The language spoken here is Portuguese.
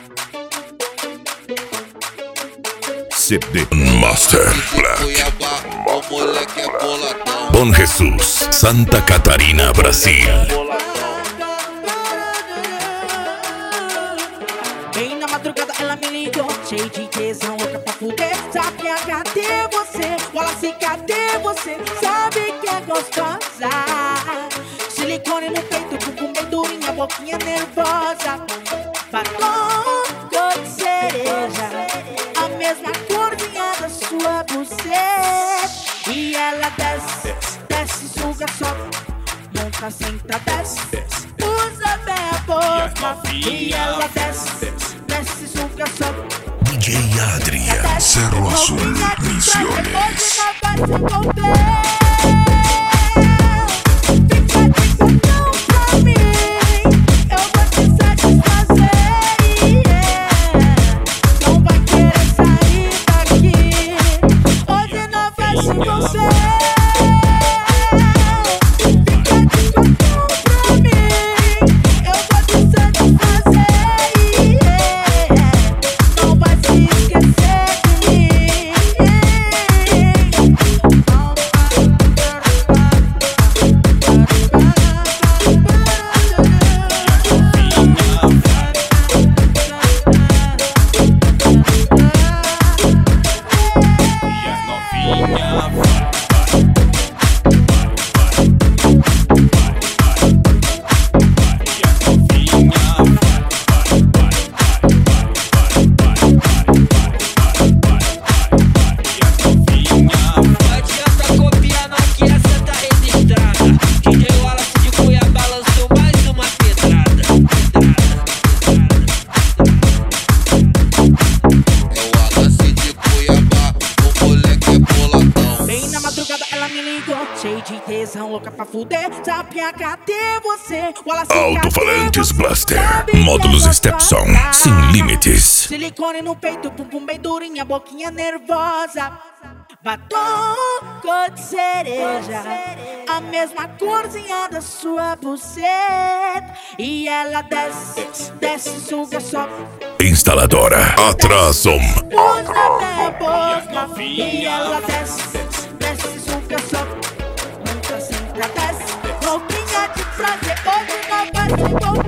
CD Master Black. Bom Jesus, Santa Catarina, Brasil. Bem na madrugada ela me ligou, cheio de tesão, louca pra fuder. Sabe cadê você? Fala assim, cadê você? Sabe que é gostosa. Silicone no peito, bumbum bem durinha, boquinha nervosa. Batom cor de cereja, a mesma corzinha da sua buceta. E ela desce, desce, suga, sobe, monta, senta, desce, usa bem a boca. E ela desce, desce, suga, sobe. DJ Adria, Cerro Azul, Misiones. Cheio de tesão, louca pra fuder. Sapinha, cadê você? Alto-falantes Blaster, módulos Stepson, sem limites. Silicone no peito, bumbum bem durinha, boquinha nervosa. Batom cor de cereja, a mesma corzinha da sua buceta. E ela desce, desce, suga, sobe. Instaladora Atrasom. Usa até a boca. E ela desce, desce, suga, sobe. Nunca sempre desce. Roupinha de prazer, hoje não vai se envolver.